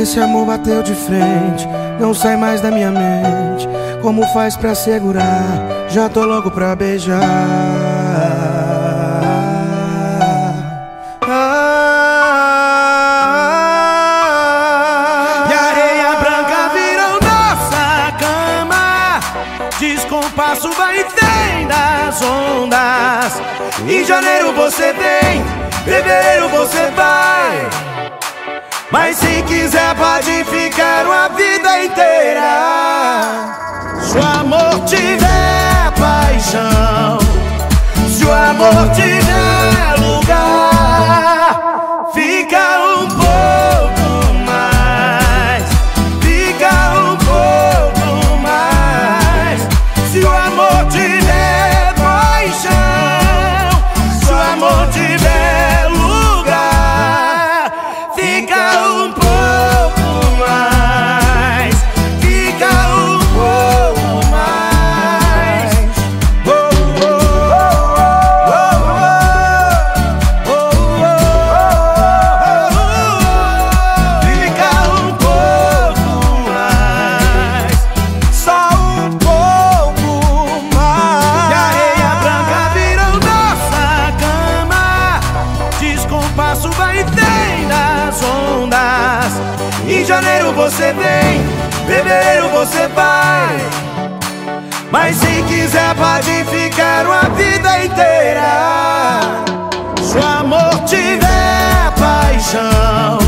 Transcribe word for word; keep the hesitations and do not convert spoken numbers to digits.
Esse amor bateu de frente, não sai mais da minha mente. Como faz pra segurar? Já tô louco pra beijar. Ah, e a areia branca virou nossa cama. Descompasso vai e vem das ondas. Em janeiro você vem, fevereiro você vai. Mas se quiser pode ficar uma vida inteira. Se o amor tiver paixão, se o amor tiver lugar, fica um pouco mais, fica um pouco mais. Se o amor tiver paixão, se o amor tiver lugar, fica um pouco mais, fica um pouco mais. Oh, oh, oh, oh, oh, oh, oh, oh. Fica um pouco mais, só um pouco mais. E a areia branca virou nossa cama. Descompasso vai e vem das ondas. Em janeiro você vem, fevereiro você vai. Mas se quiser pode ficar uma vida inteira. Se o amor tiver paixão,